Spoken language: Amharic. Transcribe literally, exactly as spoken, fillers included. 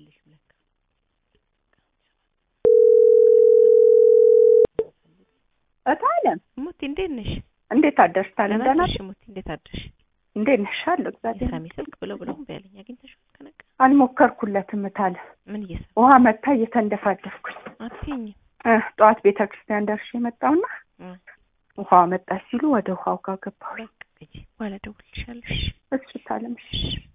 አይደለሽም ለካ እታለም ሙቲ እንዴት ነሽ? እንዴት አደርሽ? ታለም ደህና ነሽ? ሙቲ እንዴት አደርሽ? እንዴት ነሽ? አለሁ እግዚአብሔር ሳሚ ስልክ ብለው ብለው በያለኝ አግኝተሽው ከነቀ አልሞከርኩለትም እታለም ምን እየሰራ ውሃ መታ እየተንደፋደፍኩኝ አትይኝ እ ጠዋት ቤተክርስቲያን ደርሼ መጣሁና ውሃ መጣ ሲሉ ወደ ውሃው ጋር ገባሁ። በቃ እጂ በኋላ ደውልልሻለሁ። እሺ ታለም እሺ